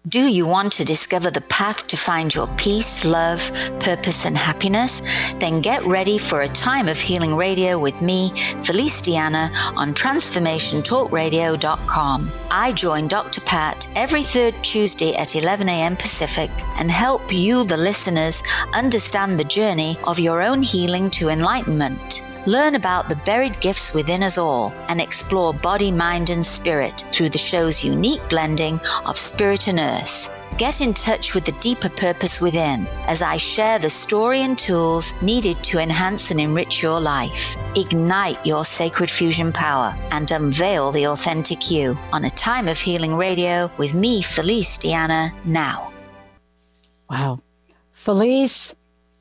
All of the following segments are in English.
Do you want to discover the path to find your peace, love, purpose, and happiness? Then get ready for a time of healing radio with me, Felice Diana, on transformationtalkradio.com. I join Dr. Pat every third Tuesday at 11 a.m. Pacific and help you, the listeners, understand the journey of your own healing to enlightenment. Learn about the buried gifts within us all and explore body, mind, and spirit through the show's unique blending of spirit and earth. Get in touch with the deeper purpose within as I share the story and tools needed to enhance and enrich your life. Ignite your sacred fusion power and unveil the authentic you on A Time of Healing Radio with me, Felice Diana, now. Wow. Felice.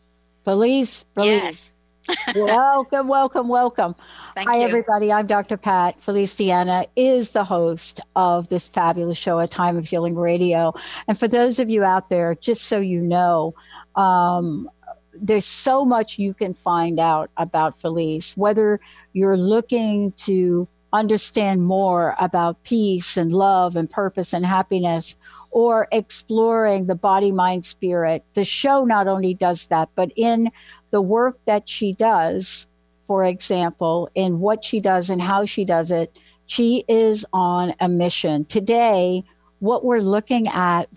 Yes. Welcome. Thank Hi, you. everybody. I'm Dr. Pat. Felice Diana is the host of this fabulous show, A Time of Healing Radio. And for those of you out there, just so you know, there's so much you can find out about Felice, whether you're looking to understand more about peace and love and purpose and happiness, or exploring the body, mind, spirit. The show not only does that, but in the work that she does, for example, in what she does and how she does it, she is on a mission. Today, what we're looking at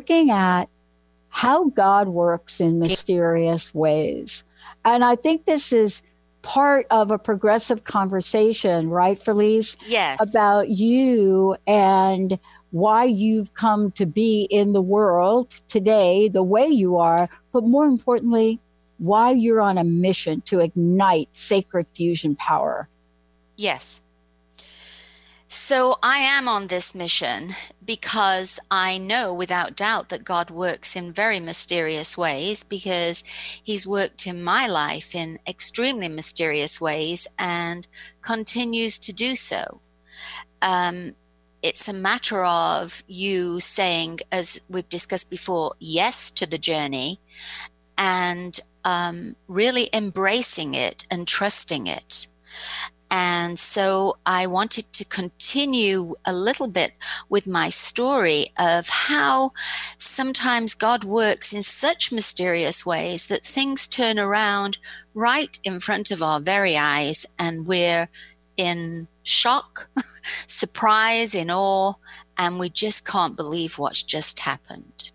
how God works in mysterious ways. And I think this is part of a progressive conversation, right, Felice? Yes. About you and why you've come to be in the world today the way you are, but more importantly, why you're on a mission to ignite sacred fusion power. Yes. So I am on this mission because I know without doubt that God works in very mysterious ways, because he's worked in my life in extremely mysterious ways and continues to do so. It's a matter of you saying, as we've discussed before, yes to the journey and really embracing it and trusting it. And so I wanted to continue a little bit with my story of how sometimes God works in such mysterious ways that things turn around right in front of our very eyes, and we're in shock, surprise, in awe, and we just can't believe what's just happened.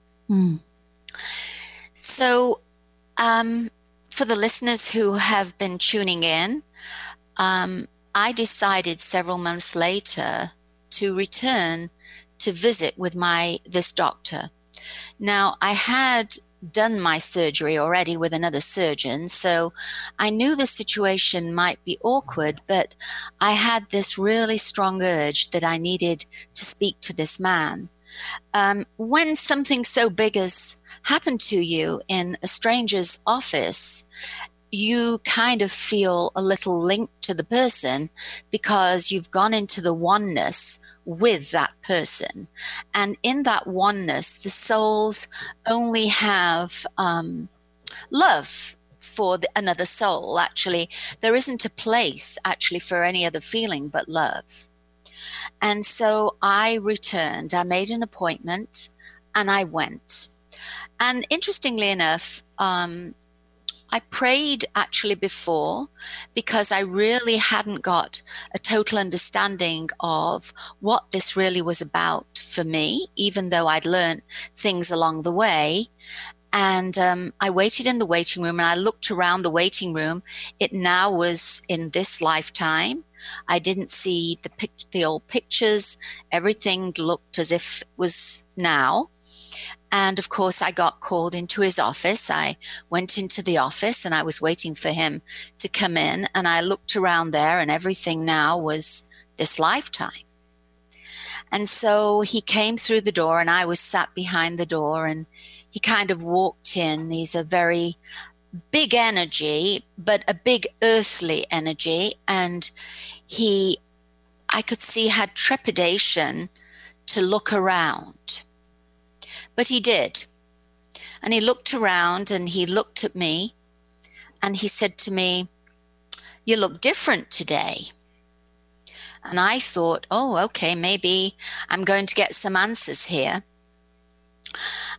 So for the listeners who have been tuning in, I decided several months later to return to visit with this doctor. Now, I had done my surgery already with another surgeon, so I knew the situation might be awkward, but I had this really strong urge that I needed to speak to this man. When something so big as happened to you in a stranger's office, you kind of feel a little linked to the person because you've gone into the oneness with that person. And in that oneness, the souls only have love for another soul. Actually, there isn't a place actually for any other feeling but love. And so I returned. I made an appointment and I went. And interestingly enough, I prayed actually before, because I really hadn't got a total understanding of what this really was about for me, even though I'd learned things along the way. And I waited in the waiting room and I looked around the waiting room. It now was in this lifetime. I didn't see the old pictures. Everything looked as if it was now. And of course, I got called into his office. I went into the office and I was waiting for him to come in. And I looked around there and everything now was this lifetime. And so he came through the door and I was sat behind the door, and he kind of walked in. He's a very big energy, but a big earthly energy. And I could see, had trepidation to look around. But he did. And he looked around and he looked at me and he said to me, "You look different today." And I thought, oh, okay, maybe I'm going to get some answers here.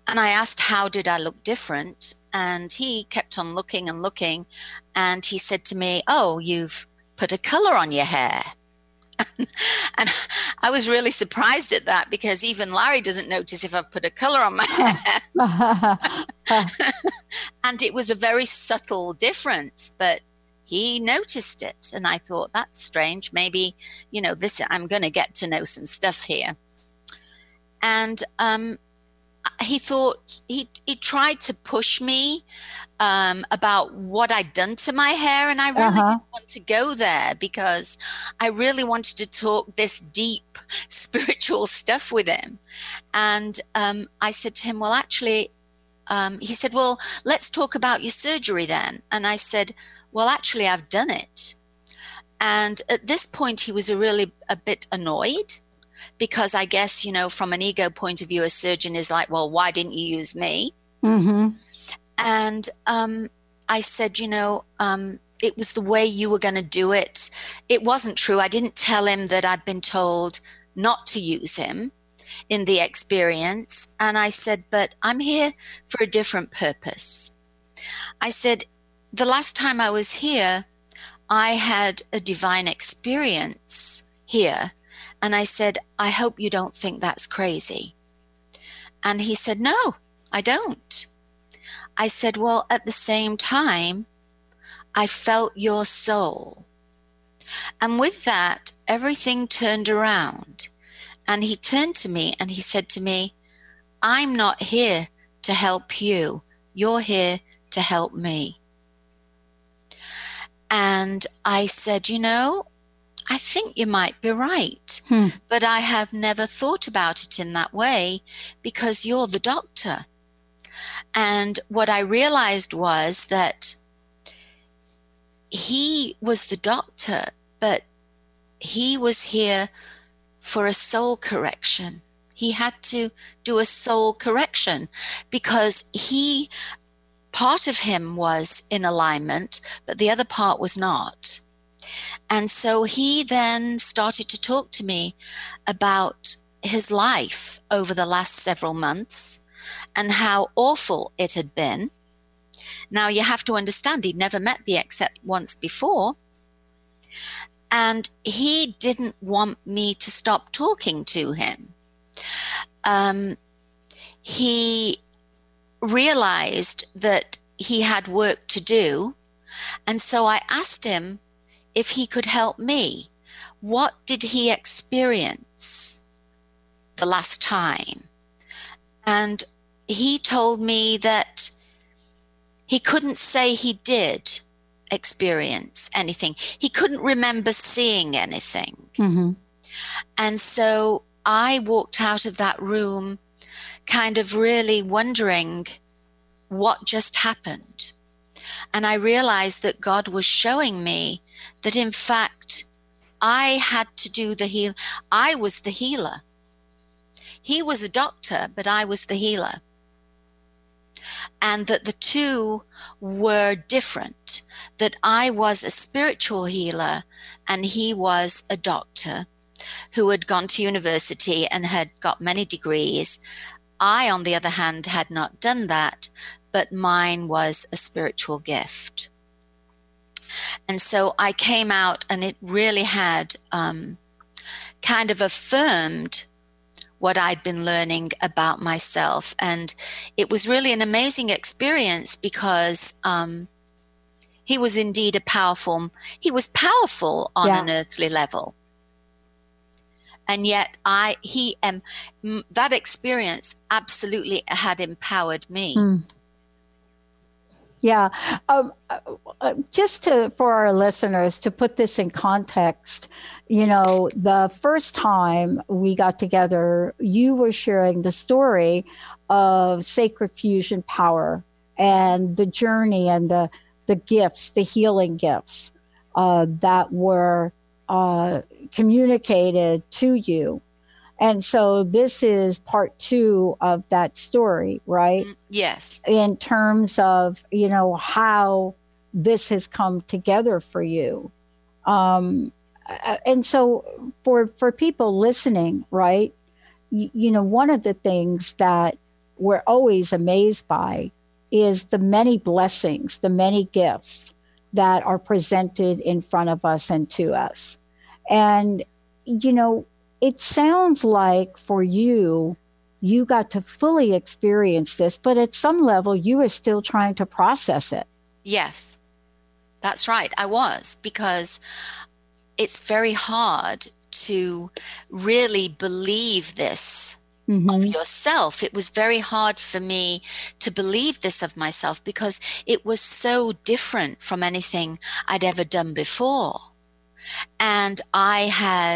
And I asked, how did I look different? And he kept on looking and looking. And he said to me, oh, you've put a color on your hair. And I was really surprised at that, because even Larry doesn't notice if I've put a color on my hair. And it was a very subtle difference, but he noticed it. And I thought, that's strange. Maybe, I'm going to get to know some stuff here. And he thought, he tried to push me about what I'd done to my hair. And I really didn't want to go there, because I really wanted to talk this deep spiritual stuff with him. And I said to him, well, actually, he said, well, let's talk about your surgery then. And I said, well, actually, I've done it. And at this point, he was really a bit annoyed, because I guess, from an ego point of view, a surgeon is like, well, why didn't you use me? Mm-hmm. And I said, it was the way you were going to do it. It wasn't true. I didn't tell him that I'd been told not to use him in the experience. And I said, but I'm here for a different purpose. I said, the last time I was here, I had a divine experience here. And I said, I hope you don't think that's crazy. And he said, no, I don't. I said, well, at the same time, I felt your soul. And with that, everything turned around. And he turned to me and he said to me, I'm not here to help you. You're here to help me. And I said, I think you might be right, but I have never thought about it in that way, because you're the doctor. And what I realized was that he was the doctor, but he was here for a soul correction. He had to do a soul correction, because part of him was in alignment, but the other part was not. And so he then started to talk to me about his life over the last several months and how awful it had been. Now, you have to understand, he'd never met me except once before. And he didn't want me to stop talking to him. He realized that he had work to do. And so I asked him if he could help me. What did he experience the last time? And he told me that he couldn't say he did experience anything. He couldn't remember seeing anything. Mm-hmm. And so I walked out of that room kind of really wondering what just happened. And I realized that God was showing me that, in fact, I had to do the heal. I was the healer. He was a doctor, but I was the healer. And that the two were different, that I was a spiritual healer and he was a doctor who had gone to university and had got many degrees. I, on the other hand, had not done that, but mine was a spiritual gift. And so I came out, and it really had kind of affirmed what I'd been learning about myself. And it was really an amazing experience, because he was indeed he was powerful on an earthly level. And yet that experience absolutely had empowered me. Yeah. Just for our listeners, to put this in context, the first time we got together, you were sharing the story of Sacred Fusion Power and the journey and the gifts, the healing gifts that were communicated to you. And so this is part 2 of that story, right? Yes. In terms of, how this has come together for you. And so for people listening, right, one of the things that we're always amazed by is the many blessings, the many gifts that are presented in front of us and to us. And, you know, it sounds like for you, you got to fully experience this, but at some level, you were still trying to process it. Yes, that's right. I was, because it's very hard to really believe this of yourself. It was very hard for me to believe this of myself because it was so different from anything I'd ever done before. And I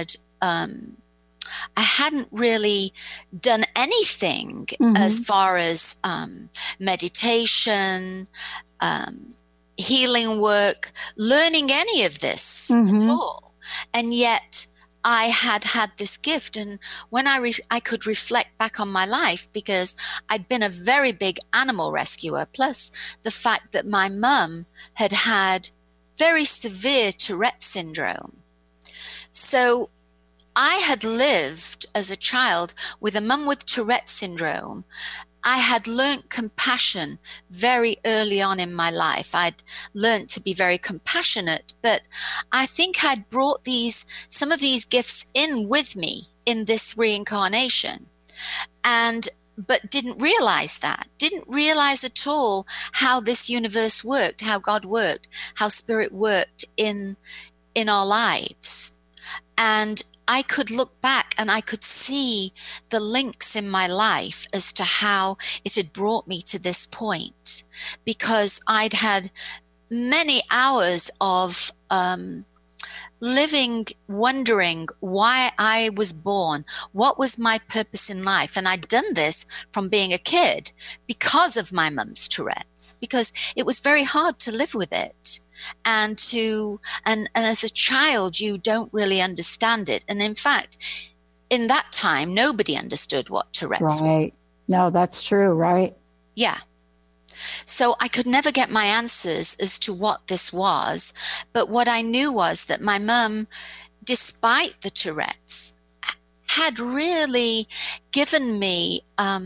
hadn't really done anything as far as meditation, healing work, learning any of this at all. And yet I had this gift. And when I could reflect back on my life, because I'd been a very big animal rescuer, plus the fact that my mum had very severe Tourette syndrome. So I had lived as a child with a mum with Tourette syndrome. I had learnt compassion very early on in my life. I'd learnt to be very compassionate, but I think I'd brought some of these gifts in with me in this reincarnation, but didn't realize at all how this universe worked, how God worked, how spirit worked in our lives. And I could look back and I could see the links in my life as to how it had brought me to this point, because I'd had many hours of living, wondering why I was born, what was my purpose in life. And I'd done this from being a kid because of my mum's Tourette's, because it was very hard to live with it. And as a child, you don't really understand it. And in fact, in that time, nobody understood what Tourette's was. Right. No, that's true, right? Yeah. So I could never get my answers as to what this was. But what I knew was that my mum, despite the Tourette's, had really given me a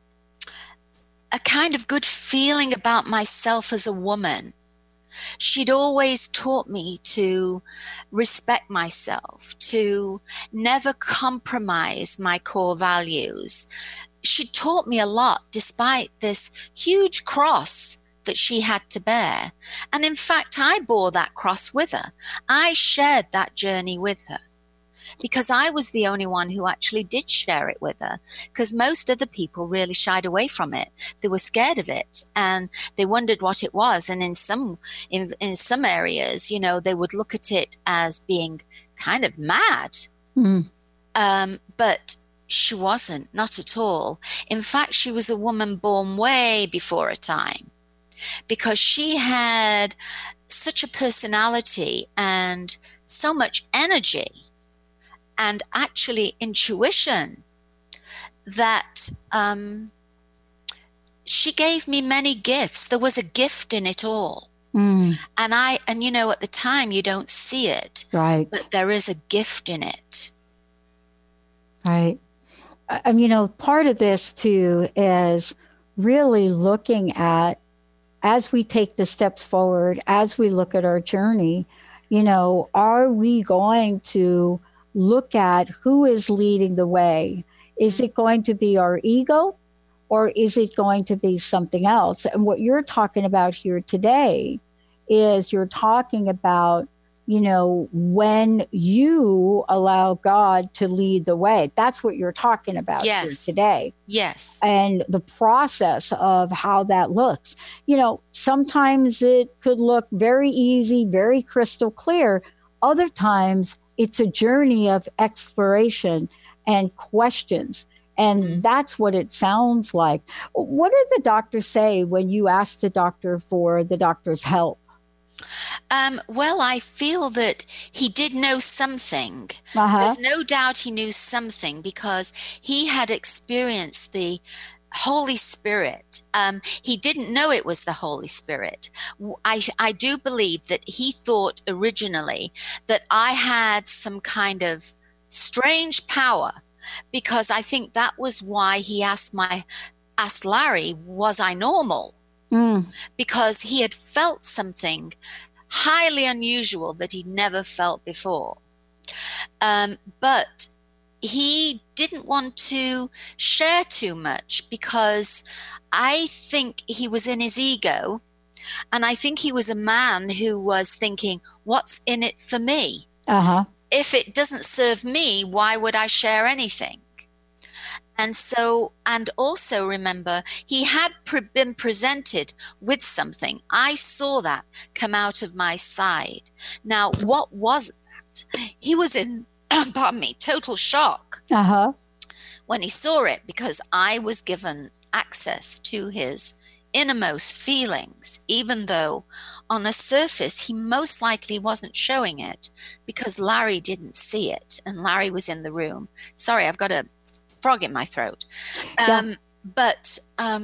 kind of good feeling about myself as a woman. She'd always taught me to respect myself, to never compromise my core values. She taught me a lot despite this huge cross that she had to bear. And in fact, I bore that cross with her. I shared that journey with her because I was the only one who actually did share it with her, because most other people really shied away from it. They were scared of it and they wondered what it was. And in some areas, you know, they would look at it as being kind of mad. But she wasn't, not at all. In fact, she was a woman born way before her time, because she had such a personality and so much energy and actually intuition that she gave me many gifts. There was a gift in it all. And you know, at the time you don't see it, right? But there is a gift in it. Right. You know, part of this too is really looking at, as we take the steps forward, as we look at our journey, you know, are we going to look at who is leading the way? Is it going to be our ego, or is it going to be something else? And what you're talking about here today is you're talking about, you know, when you allow God to lead the way. That's what you're talking about here today. Yes. And the process of how that looks. You know, sometimes it could look very easy, very crystal clear. Other times it's a journey of exploration and questions. And that's what it sounds like. What did the doctor say when you asked the doctor for the doctor's help? Well, I feel that he did know something. There's no doubt he knew something, because he had experienced the Holy Spirit. He didn't know it was the Holy Spirit. I do believe that he thought originally that I had some kind of strange power, because I think that was why he asked my asked Larry, was I normal? Because he had felt something highly unusual that he'd never felt before. But he didn't want to share too much because I think he was in his ego, and I think he was a man who was thinking, what's in it for me? If it doesn't serve me, why would I share anything? And so, and also remember, he had been presented with something. I saw that come out of my side. Now, what was that? He was in, pardon me, total shock when he saw it, because I was given access to his innermost feelings, even though on the surface he most likely wasn't showing it, because Larry didn't see it, and Larry was in the room. Sorry, I've got a frog in my throat. But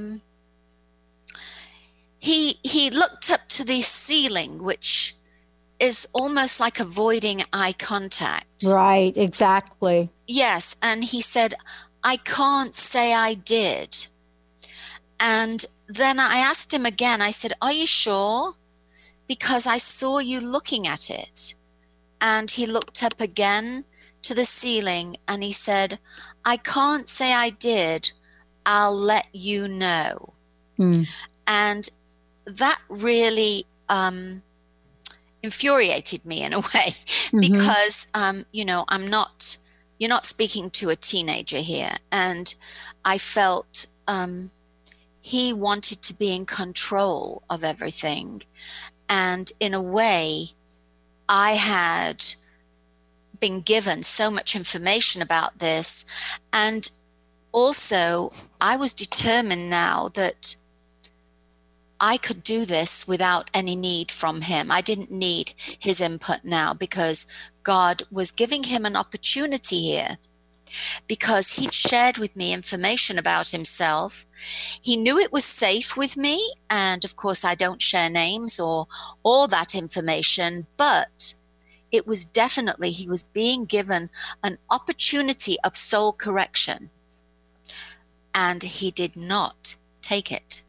he looked up to the ceiling, which is almost like avoiding eye contact. Right, exactly. Yes, and he said, I can't say I did. And then I asked him again, I said, are you sure? Because I saw you looking at it. And he looked up again to the ceiling and he said, I can't say I did. I'll let you know. And that really infuriated me in a way, because, you're not speaking to a teenager here. And I felt he wanted to be in control of everything. And in a way, I had been given so much information about this. And also, I was determined now that I could do this without any need from him. I didn't need his input now, because God was giving him an opportunity here, because he'd shared with me information about himself. He knew it was safe with me. And of course, I don't share names or all that information, but it was definitely, he was being given an opportunity of soul correction. And he did not take it.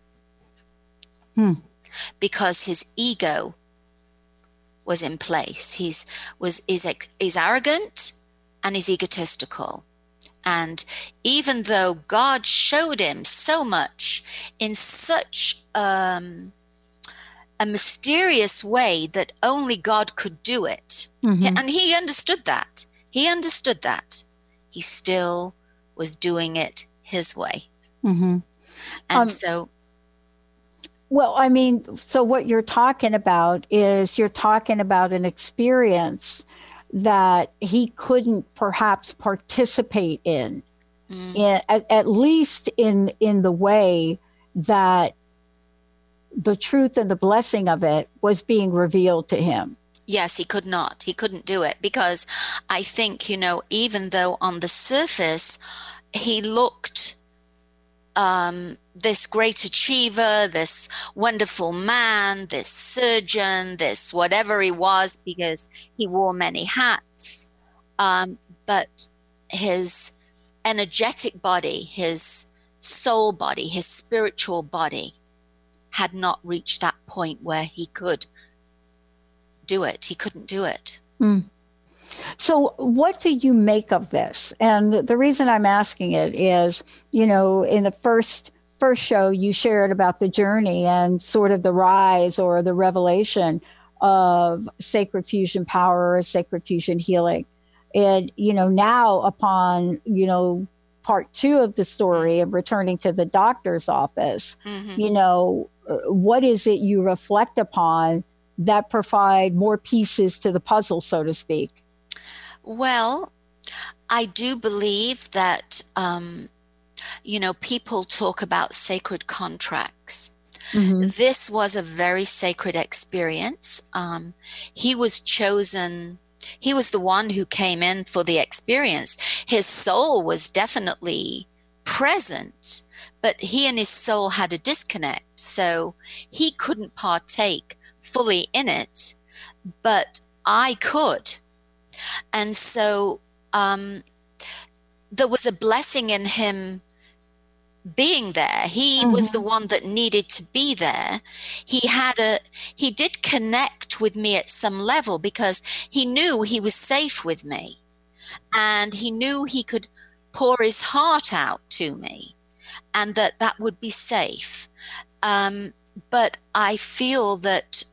Because his ego was in place. He's arrogant and he's egotistical. And even though God showed him so much in such a mysterious way that only God could do it, and he understood that. He still was doing it his way. And so... Well, I mean, so what you're talking about is you're talking about an experience that he couldn't perhaps participate in at least in the way that the truth and the blessing of it was being revealed to him. Yes, he could not. He couldn't do it, because I think, even though on the surface he looked this great achiever, this wonderful man, this surgeon, this whatever he was, because he wore many hats. But his energetic body, his soul body, his spiritual body had not reached that point where he could do it. He couldn't do it. So what do you make of this? And the reason I'm asking it is, in the first show, you shared about the journey and sort of the rise or the revelation of sacred fusion power or sacred fusion healing. And, now upon, part 2 of the story of returning to the doctor's office, what is it you reflect upon that provide more pieces to the puzzle, so to speak? Well, I do believe that, people talk about sacred contracts. This was a very sacred experience. He was chosen. He was the one who came in for the experience. His soul was definitely present, but he and his soul had a disconnect. So he couldn't partake fully in it, but I could. And so there was a blessing in him being there. He was the one that needed to be there. He did connect with me at some level because he knew he was safe with me, and he knew he could pour his heart out to me, and that would be safe. But I feel that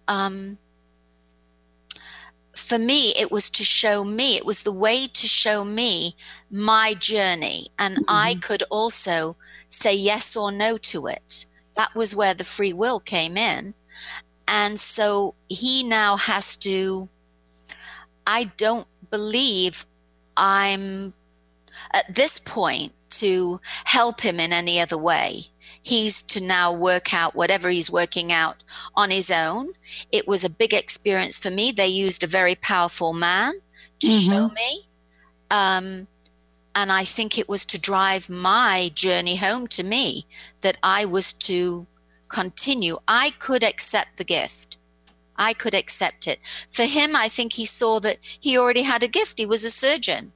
for me, it was the way to show me my journey, and I could also say yes or no to it. That was where the free will came in. And so he now has to, I don't believe I'm at this point to help him in any other way. He's to now work out whatever he's working out on his own. It was a big experience for me. They used a very powerful man to show me. And I think it was to drive my journey home to me that I was to continue. I could accept the gift. I could accept it. For him, I think he saw that he already had a gift. He was a surgeon.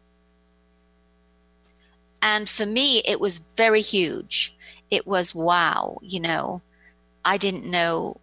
And for me, it was very huge. It was, wow, I didn't know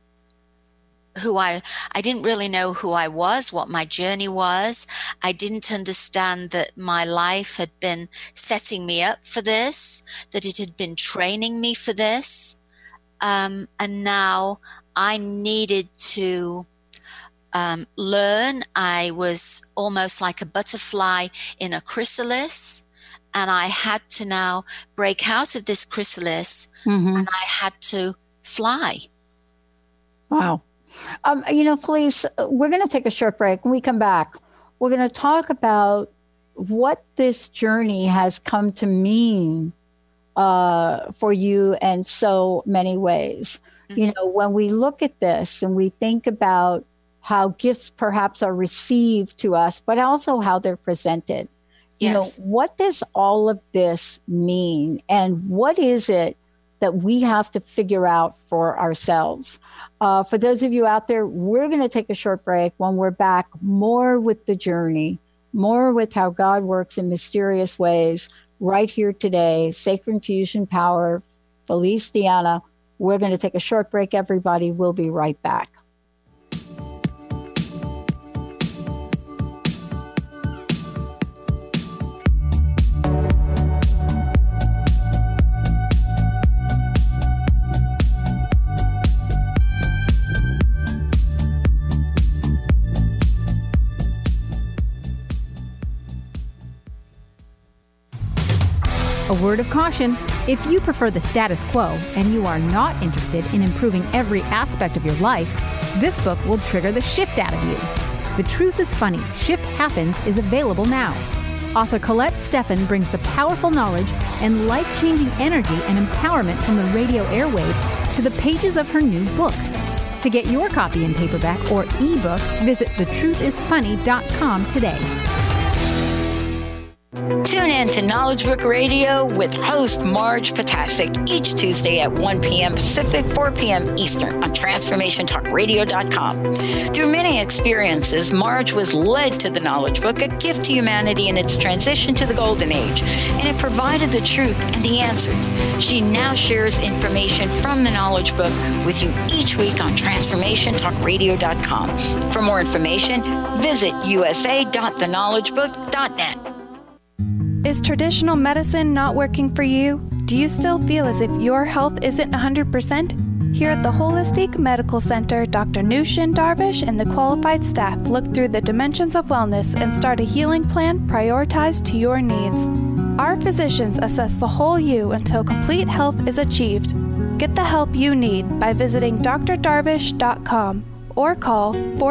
I didn't really know who I was, what my journey was. I didn't understand that my life had been setting me up for this, that it had been training me for this. And now I needed to learn. I was almost like a butterfly in a chrysalis, and I had to now break out of this chrysalis, and I had to fly. Wow. Felice, we're going to take a short break. When we come back, we're going to talk about what this journey has come to mean for you in so many ways. When we look at this and we think about how gifts perhaps are received to us, but also how they're presented, what does all of this mean? And what is it that we have to figure out for ourselves? For those of you out there, we're going to take a short break. When we're back, more with the journey, more with how God works in mysterious ways right here today. Sacred Fusion Power, Felice Diana. We're going to take a short break, everybody. We'll be right back. A word of caution, if you prefer the status quo and you are not interested in improving every aspect of your life, this book will trigger the shift out of you. The Truth is Funny, Shift Happens is available now. Author Colette Steffen brings the powerful knowledge and life-changing energy and empowerment from the radio airwaves to the pages of her new book. To get your copy in paperback or ebook, visit thetruthisfunny.com today. Tune in to Knowledge Book Radio with host Marge Potasic each Tuesday at 1 p.m. Pacific, 4 p.m. Eastern on TransformationTalkRadio.com. Through many experiences, Marge was led to the Knowledge Book, a gift to humanity in its transition to the Golden Age, and it provided the truth and the answers. She now shares information from the Knowledge Book with you each week on TransformationTalkRadio.com. For more information, visit usa.theknowledgebook.net. Is traditional medicine not working for you? Do you still feel as if your health isn't 100%? Here at the Holistic Medical Center, Dr. Nushin Darvish and the qualified staff look through the dimensions of wellness and start a healing plan prioritized to your needs. Our physicians assess the whole you until complete health is achieved. Get the help you need by visiting drdarvish.com or call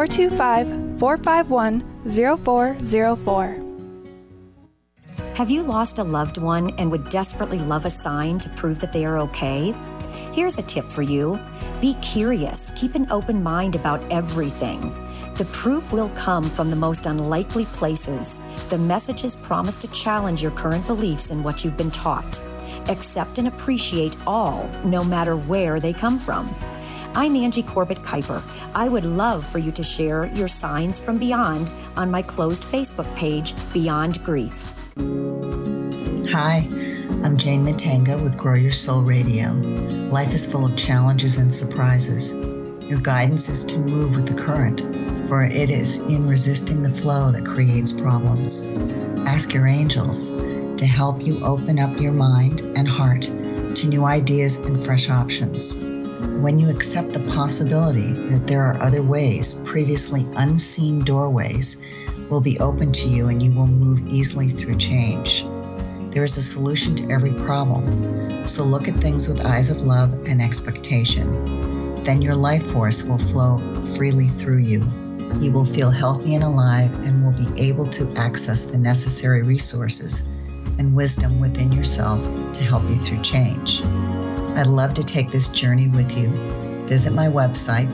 425-451-0404. Have you lost a loved one and would desperately love a sign to prove that they are okay? Here's a tip for you. Be curious. Keep an open mind about everything. The proof will come from the most unlikely places. The messages promise to challenge your current beliefs and what you've been taught. Accept and appreciate all, no matter where they come from. I'm Angie Corbett Kuiper. I would love for you to share your signs from beyond on my closed Facebook page, Beyond Grief. Hi, I'm Jane Matanga with Grow Your Soul Radio. Life is full of challenges and surprises. Your guidance is to move with the current, for it is in resisting the flow that creates problems. Ask your angels to help you open up your mind and heart to new ideas and fresh options. When you accept the possibility that there are other ways, previously unseen doorways will be open to you and you will move easily through change. There is a solution to every problem, so look at things with eyes of love and expectation. Then your life force will flow freely through you. You will feel healthy and alive and will be able to access the necessary resources and wisdom within yourself to help you through change. I'd love to take this journey with you. Visit my website,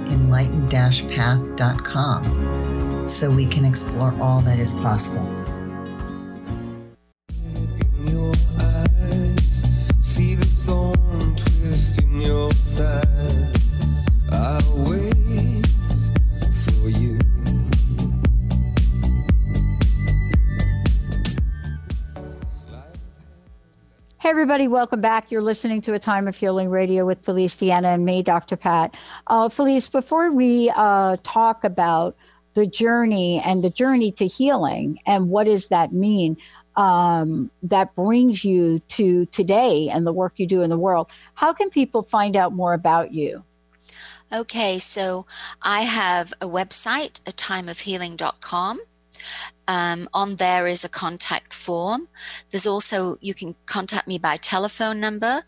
enlightened-path.com, so we can explore all that is possible. In your eyes, see the thorn twist in your side. I'll wait for you. Hey, everybody, welcome back. You're listening to A Time of Healing Radio with Felice Deanna and me, Dr. Pat. Felice, before we talk about the journey and the journey to healing and what does that mean that brings you to today and the work you do in the world, how can people find out more about you? Okay, so I have a website, atimeofhealing.com. On there is a contact form. There's also, you can contact me by telephone number,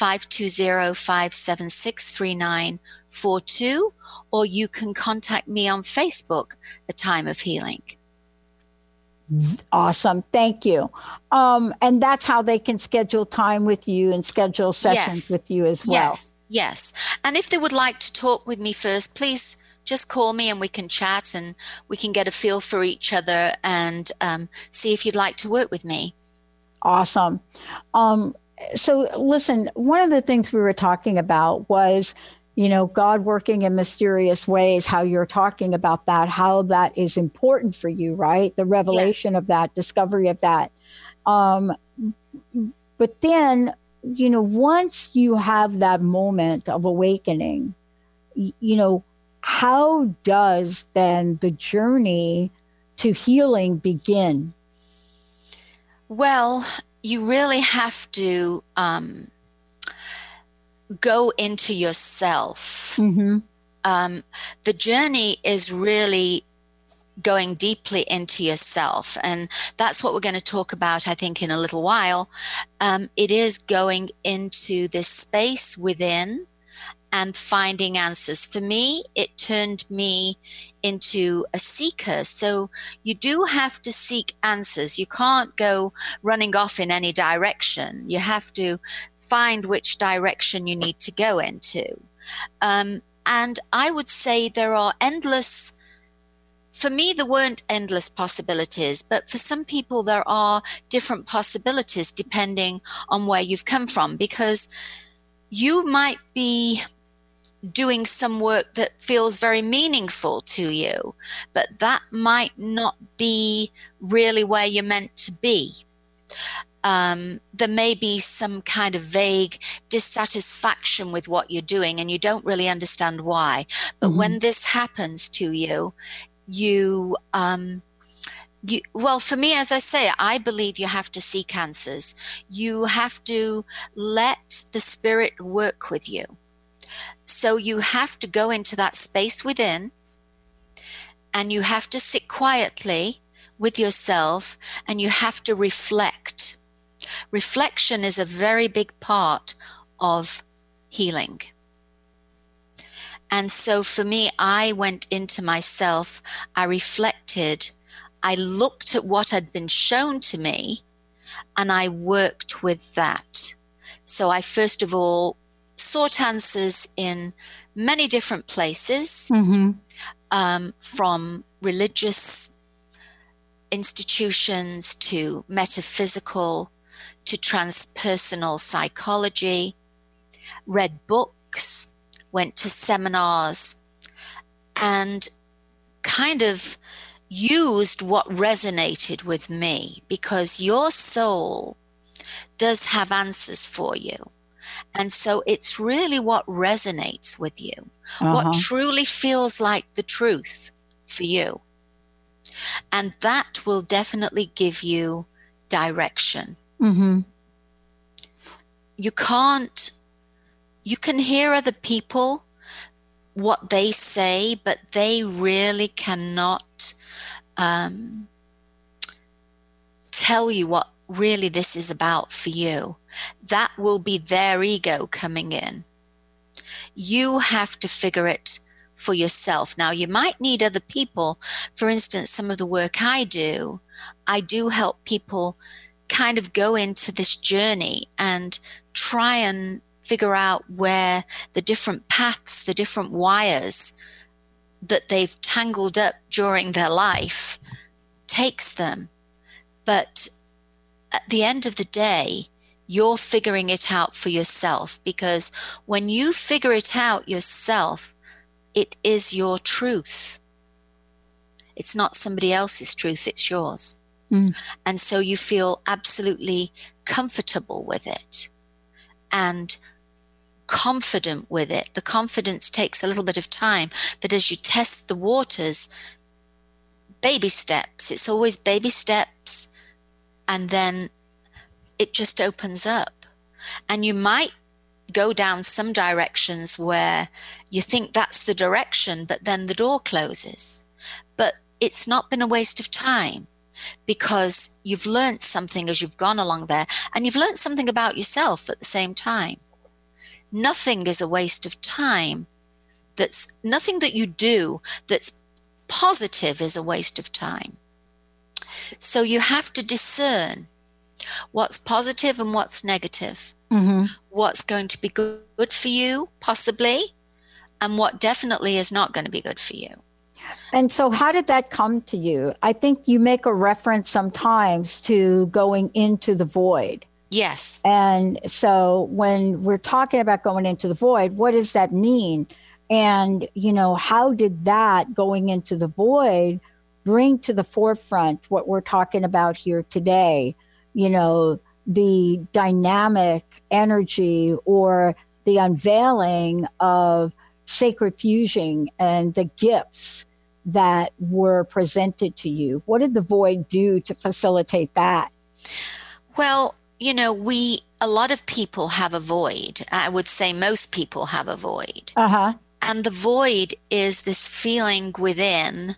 520-576-3942, or you can contact me on Facebook, A Time of Healing. Awesome. Thank you. And that's how they can schedule time with you and schedule sessions with you as well. Yes. And if they would like to talk with me first, please just call me and we can chat and we can get a feel for each other and see if you'd like to work with me. Awesome. So listen, one of the things we were talking about was, God working in mysterious ways, how you're talking about that, how that is important for you, right? The revelation of that, discovery of that. But then, once you have that moment of awakening, how does then the journey to healing begin? Well, you really have to go into yourself. Mm-hmm. The journey is really going deeply into yourself. And that's what we're going to talk about, I think, in a little while. It is going into this space within and finding answers. For me, it turned me into a seeker. So you do have to seek answers. You can't go running off in any direction. You have to find which direction you need to go into. And I would say there are endless, for me, there weren't endless possibilities, but for some people there are different possibilities depending on where you've come from, because you might be doing some work that feels very meaningful to you, but that might not be really where you're meant to be. There may be some kind of vague dissatisfaction with what you're doing and you don't really understand why. But when this happens to you, well, for me, as I say, I believe you have to seek answers. You have to let the spirit work with you. So you have to go into that space within and you have to sit quietly with yourself and you have to reflect. Reflection is a very big part of healing. And so for me, I went into myself, I reflected, I looked at what had been shown to me, and I worked with that. So I first of all sought answers in many different places, from religious institutions to metaphysical to transpersonal psychology, read books, went to seminars, and kind of used what resonated with me, because your soul does have answers for you. And so it's really what resonates with you, what truly feels like the truth for you. And that will definitely give you direction. Mm-hmm. You can hear other people, what they say, but they really cannot tell you what really this is about for you. That will be their ego coming in. You have to figure it for yourself. Now, you might need other people. For instance, some of the work I do help people kind of go into this journey and try and figure out where the different paths, the different wires that they've tangled up during their life takes them. But at the end of the day, you're figuring it out for yourself, because when you figure it out yourself, it is your truth. It's not somebody else's truth, it's yours. And so you feel absolutely comfortable with it and confident with it. The confidence takes a little bit of time, but as you test the waters, baby steps, it's always baby steps, and then it just opens up. And you might go down some directions where you think that's the direction, but then the door closes. But it's not been a waste of time, because you've learned something as you've gone along there, and you've learned something about yourself at the same time. Nothing is a waste of time. That's nothing that you do that's positive is a waste of time. So you have to discern what's positive and what's negative. What's going to be good for you, possibly, and what definitely is not going to be good for you. And so how did that come to you? I think you make a reference sometimes to going into the void. Yes. And so when we're talking about going into the void, what does that mean? And, how did that going into the void bring to the forefront what we're talking about here today? The dynamic energy or the unveiling of sacred fusing and the gifts that were presented to you. What did the void do to facilitate that? Well, a lot of people have a void. I would say most people have a void. And the void is this feeling within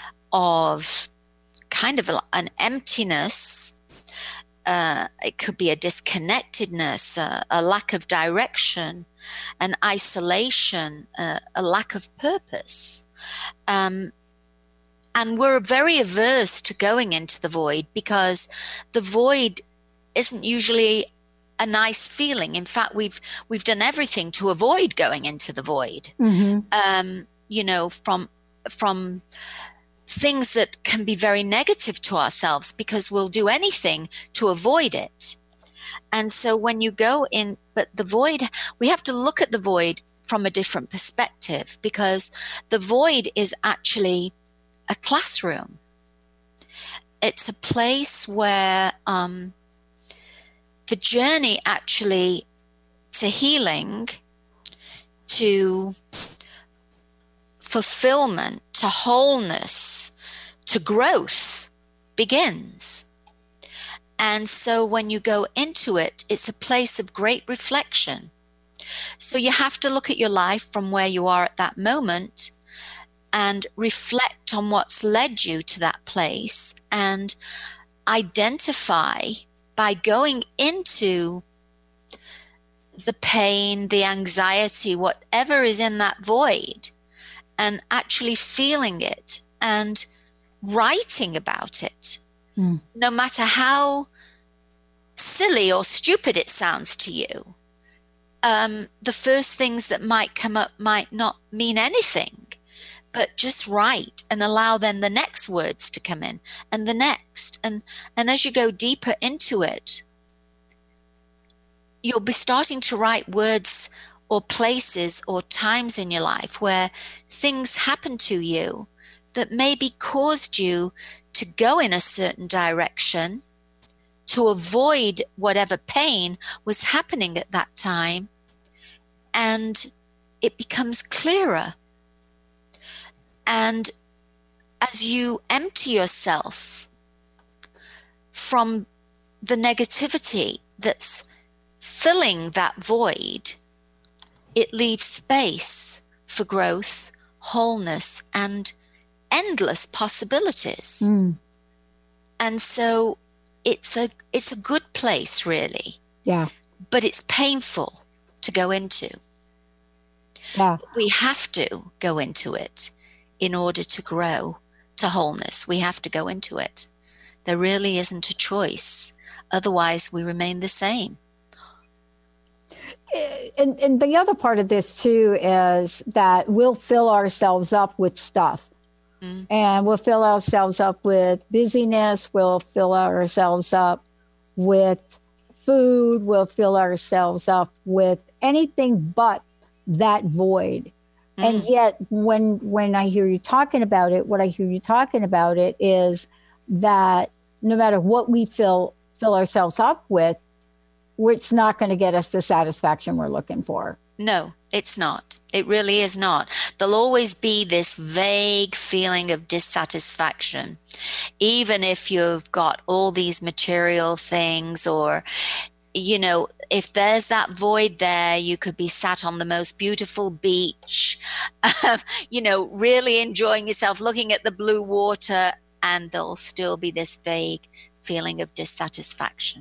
of kind of an emptiness. It could be a disconnectedness, a lack of direction, an isolation, a lack of purpose. And we're very averse to going into the void, because the void isn't usually a nice feeling. In fact, we've done everything to avoid going into the void. From things that can be very negative to ourselves, because we'll do anything to avoid it. And so when you go in, but the void, we have to look at the void from a different perspective, because the void is actually a classroom. It's a place where the journey actually to healing, to fulfillment, to wholeness, to growth begins. And so when you go into it, it's a place of great reflection. So you have to look at your life from where you are at that moment and reflect on what's led you to that place, and identify by going into the pain, the anxiety, whatever is in that void, and actually feeling it and writing about it. No matter how silly or stupid it sounds to you, the first things that might come up might not mean anything, but just write and allow then the next words to come in, and the next. And as you go deeper into it, you'll be starting to write words or places or times in your life where things happen to you that maybe caused you to go in a certain direction, to avoid whatever pain was happening at that time, and it becomes clearer. And as you empty yourself from the negativity that's filling that void, it leaves space for growth, wholeness, and endless possibilities. And so it's a good place, really. Yeah. But it's painful to go into. Yeah. We have to go into it in order to grow to wholeness. We have to go into it. There really isn't a choice. Otherwise, we remain the same. And the other part of this, too, is that we'll fill ourselves up with stuff. And we'll fill ourselves up with busyness. We'll fill ourselves up with food. We'll fill ourselves up with anything but that void. And yet, when I hear you talking about it, what I hear you talking about it is that no matter what we fill ourselves up with, it's not going to get us the satisfaction we're looking for. No, it's not. It really is not. There'll always be this vague feeling of dissatisfaction, even if you've got all these material things, or, you know, if there's that void there, you could be sat on the most beautiful beach, you know, really enjoying yourself, looking at the blue water, and there'll still be this vague feeling of dissatisfaction.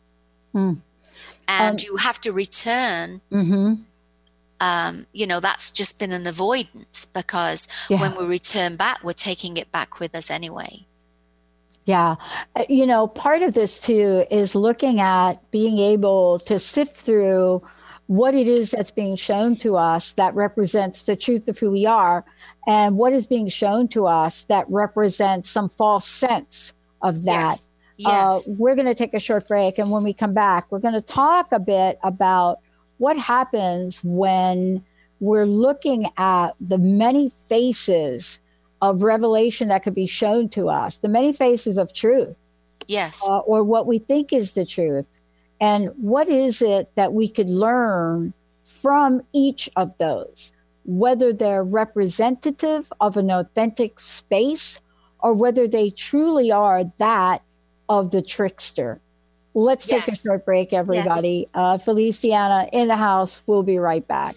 And you have to return. You know, that's just been an avoidance, because when we return back, we're taking it back with us anyway. Yeah. You know, part of this, too, is looking at being able to sift through what it is that's being shown to us that represents the truth of who we are, and what is being shown to us that represents some false sense of that. Yes. We're going to take a short break, and when we come back, we're going to talk a bit about what happens when we're looking at the many faces of revelation that could be shown to us, the many faces of truth. Yes. Or what we think is the truth. And what is it that we could learn from each of those, whether they're representative of an authentic space or whether they truly are that of the trickster. Let's take a short break, everybody. Feliciana in the house. We'll be right back.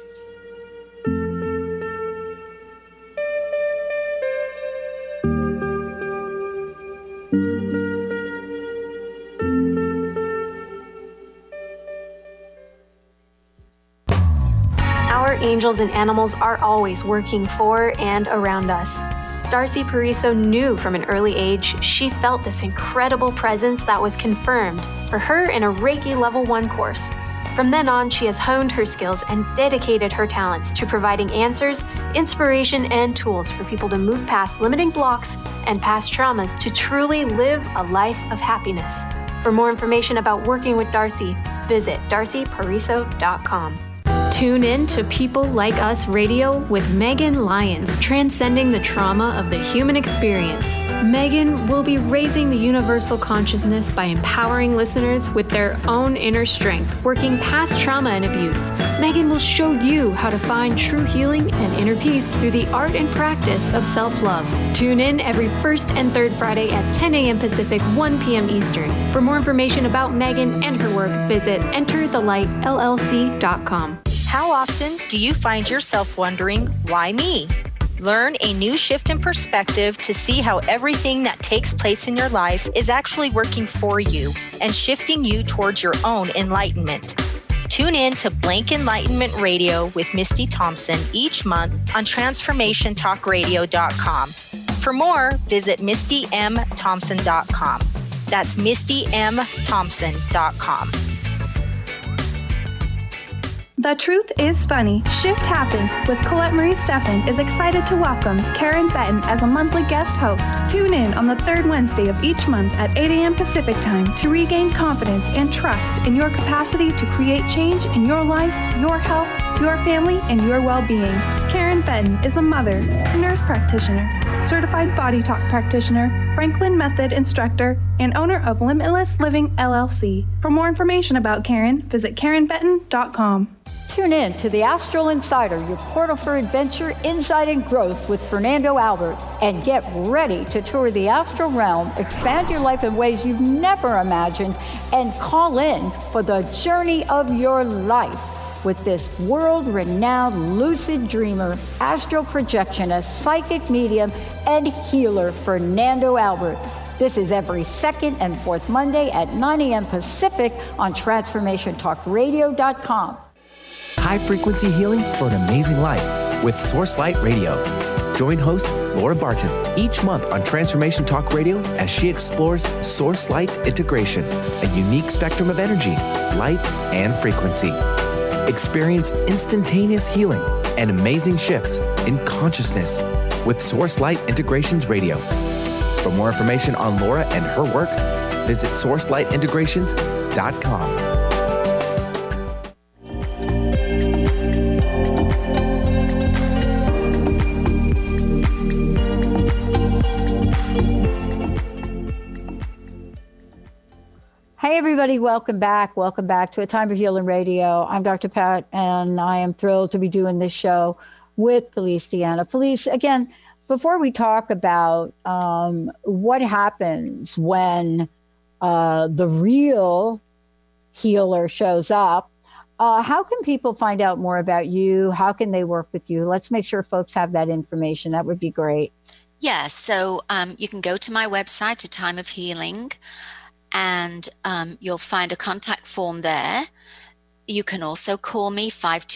Our angels and animals are always working for and around us. Darcy Pariso knew from an early age she felt this incredible presence that was confirmed for her in a Reiki Level 1 course. From then on, she has honed her skills and dedicated her talents to providing answers, inspiration, and tools for people to move past limiting blocks and past traumas to truly live a life of happiness. For more information about working with Darcy, visit darcypariso.com. Tune in to People Like Us Radio with Megan Lyons, transcending the trauma of the human experience. Megan will be raising the universal consciousness by empowering listeners with their own inner strength, working past trauma and abuse. Megan will show you how to find true healing and inner peace through the art and practice of self-love. Tune in every first and third Friday at 10 a.m. Pacific, 1 p.m. Eastern. For more information about Megan and her work, visit enterthelightllc.com. How often do you find yourself wondering, why me? Learn a new shift in perspective to see how everything that takes place in your life is actually working for you and shifting you towards your own enlightenment. Tune in to Blank Enlightenment Radio with Misty Thompson each month on TransformationTalkRadio.com. For more, visit MistyMThompson.com. That's MistyMThompson.com. The Truth is Funny. Shift Happens with Colette Marie Steffen is excited to welcome Karen Benton as a monthly guest host. Tune in on the third Wednesday of each month at 8 a.m. Pacific Time to regain confidence and trust in your capacity to create change in your life, your health, your family, and your well-being. Karen Benton is a mother, nurse practitioner, certified body talk practitioner, Franklin Method instructor, and owner of Limitless Living LLC. For more information about Karen, visit KarenBetton.com. Tune in to the Astral Insider, your portal for adventure, insight, and growth with Fernando Albert. And get ready to tour the astral realm, expand your life in ways you've never imagined, and call in for the journey of your life with this world-renowned lucid dreamer, astral projectionist, psychic medium, and healer, Fernando Albert. This is every second and fourth Monday at 9 a.m. Pacific on TransformationTalkRadio.com. High frequency healing for an amazing life with Source Light Radio. Join host Laura Barton each month on Transformation Talk Radio as she explores Source Light integration, a unique spectrum of energy, light, and frequency. Experience instantaneous healing and amazing shifts in consciousness with Source Light Integrations Radio. For more information on Laura and her work, visit sourcelightintegrations.com. Hey, everybody, welcome back. Welcome back to A Time of Healing Radio. I'm Dr. Pat, and I am thrilled to be doing this show with Felice Deanna. Felice, again, before we talk about what happens when the real healer shows up, how can people find out more about you? How can they work with you? Let's make sure folks have that information. That would be great. Yeah, so you can go to my website, A Time of Healing, and you'll find a contact form there. You can also call me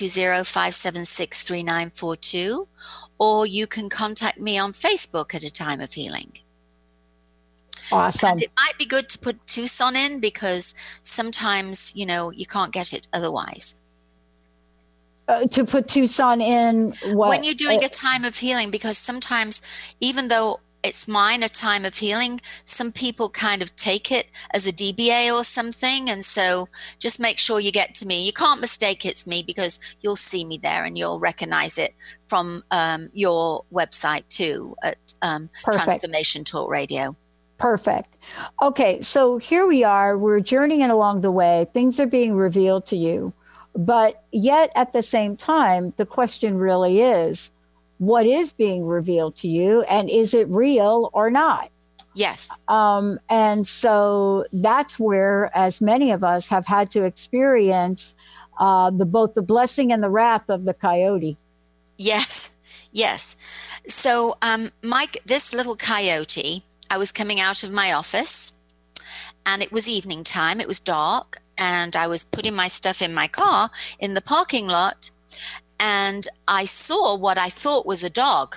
520-576-3942, or you can contact me on Facebook at A Time of Healing. Awesome. And it might be good to put Tucson in because sometimes, you can't get it otherwise. To put Tucson in what? When you're doing A Time of Healing, because sometimes, even though it's mine, A Time of Healing, some people kind of take it as a DBA or something. And so just make sure you get to me. You can't mistake it's me because you'll see me there and you'll recognize it from your website too at Transformation Talk Radio. Perfect. Okay, so here we are. We're journeying along the way. Things are being revealed to you. But yet at the same time, the question really is, what is being revealed to you, and is it real or not? Yes. And so that's where, as many of us have had to experience both the blessing and the wrath of the coyote. Yes. So, Mike, this little coyote, I was coming out of my office, and it was evening time. It was dark, and I was putting my stuff in my car in the parking lot. And I saw what I thought was a dog.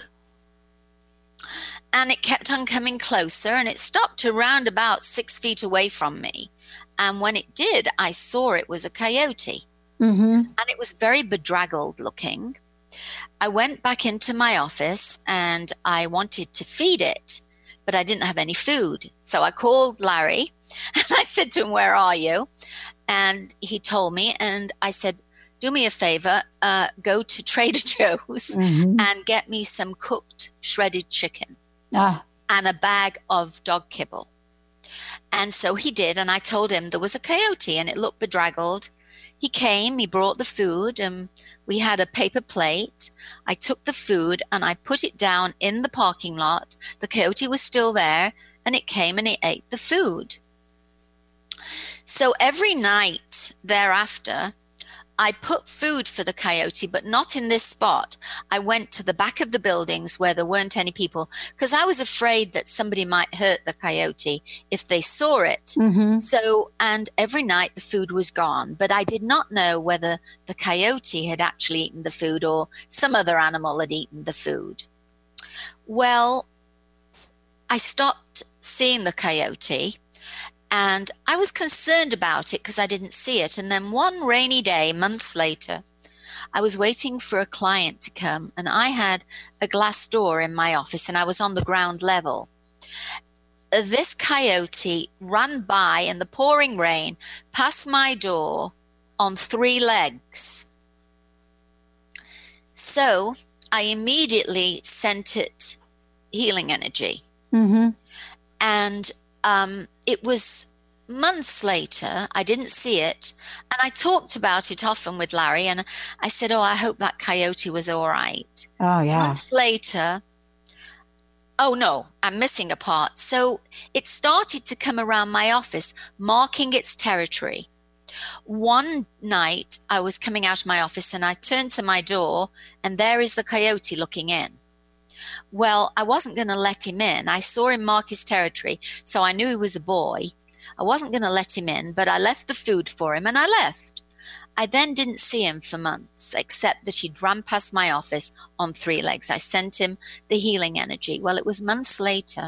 And it kept on coming closer, and it stopped around about 6 feet away from me. And when it did, I saw it was a coyote. Mm-hmm. And it was very bedraggled looking. I went back into my office, and I wanted to feed it, but I didn't have any food. So I called Larry, and I said to him, "Where are you?" And he told me, and I said, "Do me a favor, go to Trader Joe's and get me some cooked shredded chicken and a bag of dog kibble." And so he did, and I told him there was a coyote and it looked bedraggled. He came, he brought the food, and we had a paper plate. I took the food and I put it down in the parking lot. The coyote was still there, and it came and it ate the food. So every night thereafter, I put food for the coyote, but not in this spot. I went to the back of the buildings where there weren't any people because I was afraid that somebody might hurt the coyote if they saw it. Mm-hmm. So, and every night the food was gone, but I did not know whether the coyote had actually eaten the food or some other animal had eaten the food. Well, I stopped seeing the coyote. And I was concerned about it because I didn't see it. And then one rainy day, months later, I was waiting for a client to come, and I had a glass door in my office, and I was on the ground level. This coyote ran by in the pouring rain, past my door on 3 legs. So I immediately sent it healing energy. Mm-hmm. And it was months later, I didn't see it. And I talked about it often with Larry. And I said, oh, I hope that coyote was all right. Oh, yeah. Months later, oh, no, I'm missing a part. So it started to come around my office, marking its territory. One night, I was coming out of my office and I turned to my door, and there is the coyote looking in. Well, I wasn't going to let him in. I saw him mark his territory, so I knew he was a boy. I wasn't going to let him in, but I left the food for him and I left. I then didn't see him for months, except that he'd run past my office on 3 legs. I sent him the healing energy. Well, it was months later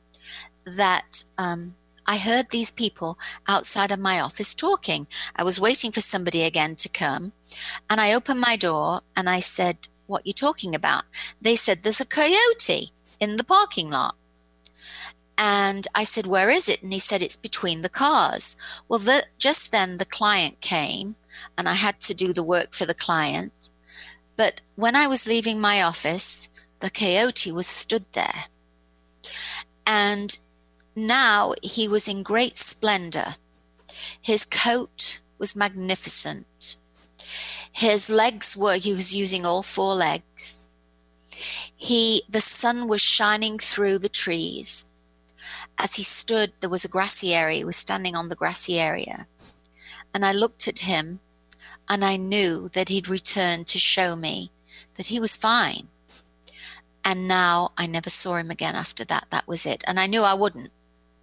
that I heard these people outside of my office talking. I was waiting for somebody again to come, and I opened my door and I said, what are you talking about? They said, there's a coyote in the parking lot. And I said, where is it? And he said, it's between the cars. Well, just then the client came, and I had to do the work for the client. But when I was leaving my office, the coyote was stood there. And now he was in great splendor. His coat was magnificent. His legs he was using all 4 legs. The sun was shining through the trees. As he stood, there was a grassy area. He was standing on the grassy area. And I looked at him, and I knew that he'd returned to show me that he was fine. And now I never saw him again after that. That was it. And I knew I wouldn't.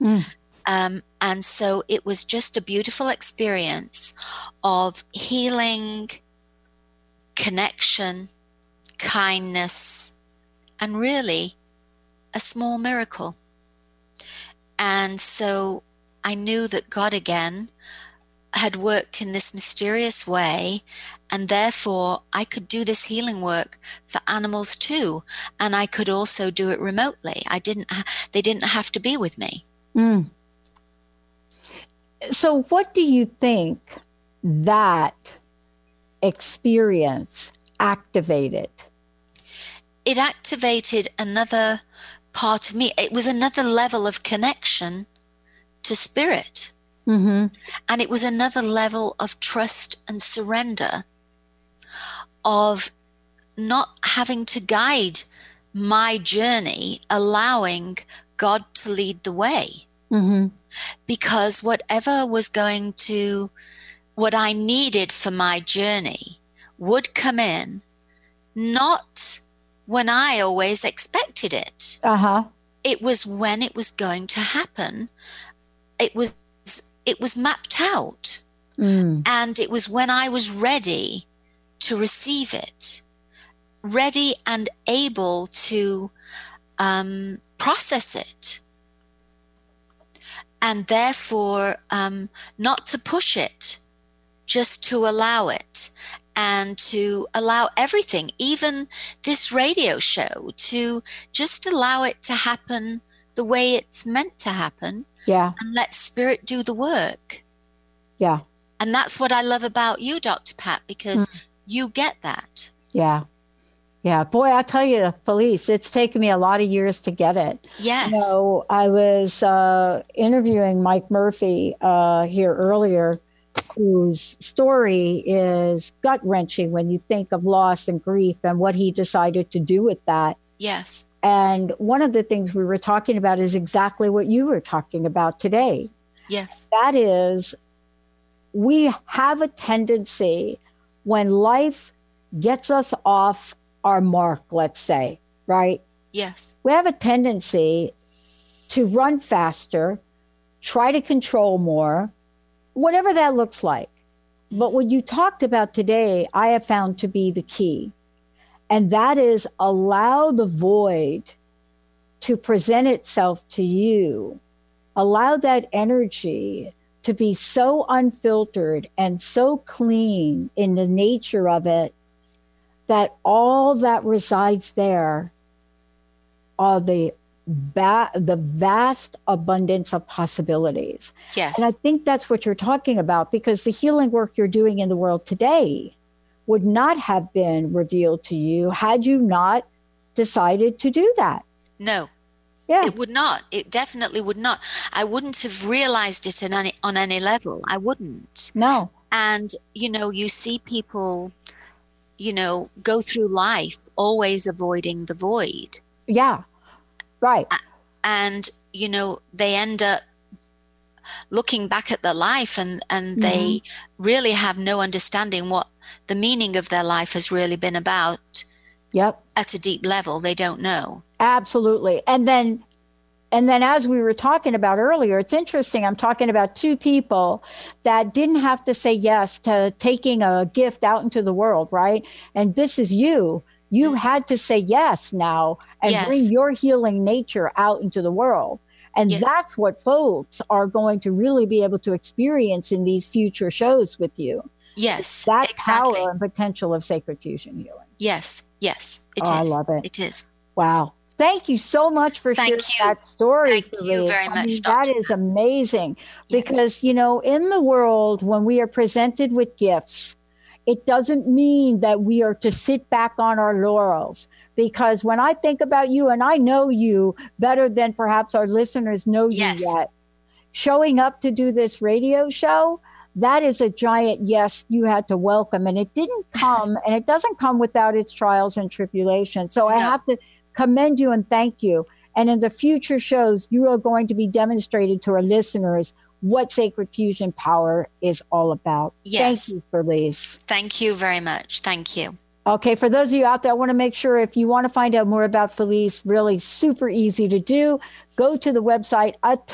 And so it was just a beautiful experience of healing, connection, kindness, and really a small miracle. And so I knew that God again had worked in this mysterious way, and therefore I could do this healing work for animals too, and I could also do it remotely. They didn't have to be with me. So what do you think that experience activated? It activated another part of me. It was another level of connection to spirit. Mm-hmm. And it was another level of trust and surrender, of not having to guide my journey, allowing God to lead the way. Mm-hmm. Because what I needed for my journey would come in, not when I always expected it. It was when it was going to happen. It was mapped out. And it was when I was ready to receive it, ready and able to process it. And therefore, not to push it, just to allow it, and to allow everything, even this radio show, to just allow it to happen the way it's meant to happen. Yeah. And let spirit do the work. Yeah. And that's what I love about you, Dr. Pat, because you get that. Yeah. Yeah. Boy, I tell you, Felice, it's taken me a lot of years to get it. Yes. You know, I was interviewing Mike Murphy here earlier, whose story is gut-wrenching when you think of loss and grief and what he decided to do with that. Yes. And one of the things we were talking about is exactly what you were talking about today. Yes. That is, we have a tendency when life gets us off our mark, let's say, right? Yes. We have a tendency to run faster, try to control more, whatever that looks like. But what you talked about today, I have found to be the key. And that is allow the void to present itself to you. Allow that energy to be so unfiltered and so clean in the nature of it that all that resides there are the vast abundance of possibilities. Yes. And I think that's what you're talking about, because the healing work you're doing in the world today would not have been revealed to you had you not decided to do that. No. Yeah. It would not. It definitely would not. I wouldn't have realized it on any level. I wouldn't. No. And, you see people, go through life always avoiding the void. Yeah. Right. And, they end up looking back at their life and they really have no understanding what the meaning of their life has really been about. Yep. At a deep level, they don't know. Absolutely. And then as we were talking about earlier, it's interesting. I'm talking about two people that didn't have to say yes to taking a gift out into the world, right? And this is you. You had to say yes now and bring your healing nature out into the world. And that's what folks are going to really be able to experience in these future shows with you. Yes, that exactly. power and potential of sacred fusion healing. Yes, it is. I love it. It is. Wow. Thank you so much for sharing that story. Thank you very much, That is amazing because, in the world, when we are presented with gifts, it doesn't mean that we are to sit back on our laurels. Because when I think about you, and I know you better than perhaps our listeners know you yet, showing up to do this radio show, that is a giant yes you had to welcome. And it didn't come, and it doesn't come without its trials and tribulations. So I have to commend you and thank you. And in the future shows, you are going to be demonstrated to our listeners what sacred fusion power is all about. Yes. Thank you, Felice. Thank you very much. Thank you. Okay, for those of you out there, I want to make sure if you want to find out more about Felice, really super easy to do. Go to the website,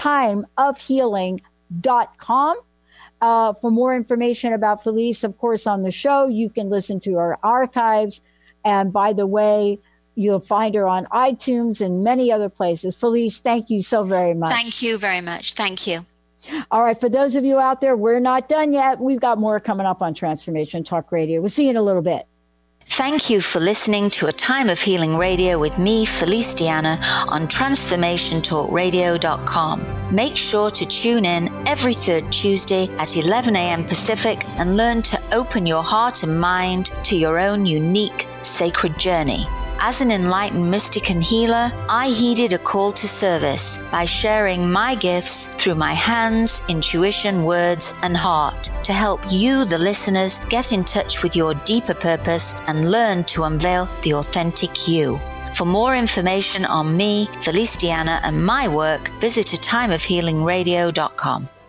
atimeofhealing.com. For more information about Felice, of course, on the show, you can listen to our archives. And by the way, you'll find her on iTunes and many other places. Felice, thank you so very much. Thank you very much. Thank you. All right. For those of you out there, we're not done yet. We've got more coming up on Transformation Talk Radio. We'll see you in a little bit. Thank you for listening to A Time of Healing Radio with me, Felice Diana, on TransformationTalkRadio.com. Make sure to tune in every third Tuesday at 11 a.m. Pacific and learn to open your heart and mind to your own unique sacred journey. As an enlightened mystic and healer, I heeded a call to service by sharing my gifts through my hands, intuition, words, and heart to help you, the listeners, get in touch with your deeper purpose and learn to unveil the authentic you. For more information on me, Felice Diana, and my work, visit atimeofhealingradio.com.